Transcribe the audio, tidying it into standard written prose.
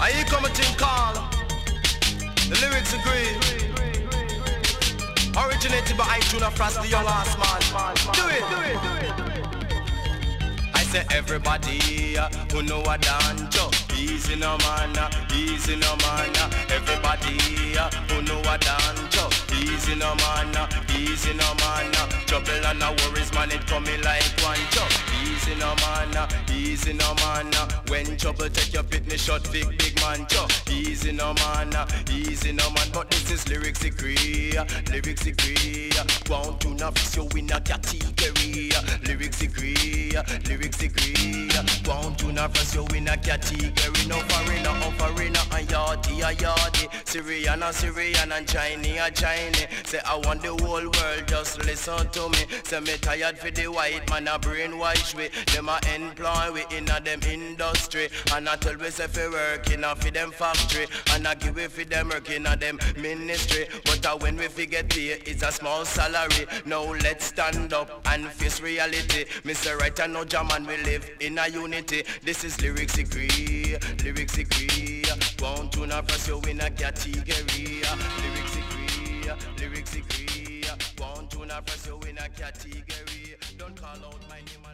And here come a thing called The Lyrics Agree. Originated by iTunes Frost, the young ass man. Do it. I say everybody who know a danjo, easy no man, easy no man. Everybody who know a danjo, easy no man, easy no man. Trouble and no worries, man, it coming like one chop. Easy no man, easy no man. When trouble take your fitness shot, big man chop. Easy no man, easy no man. But this is Lyrics Degree, Lyrics Degree. Want to nafis you in a category. Lyrics Degree, Lyrics Degree. Want to nafis you in a category. No foreigner, and yardy. Syrian and Chinese. Say I want the whole world just listen to me. Say me tired for the white man a brainwash we. Them a employ we in a them industry. And I tell we say fi work in a fi them factory. And I give we fi them work in a them ministry. But when we fi get paid it's a small salary. Now let's stand up and face reality. Mr. Writer no German we live in a unity. This is Lyrics Degree, Lyrics Degree. Want to not press you in a category. Lyrics Degree, Lyrics Degree. Want to not press you in a category. Don't call out my name.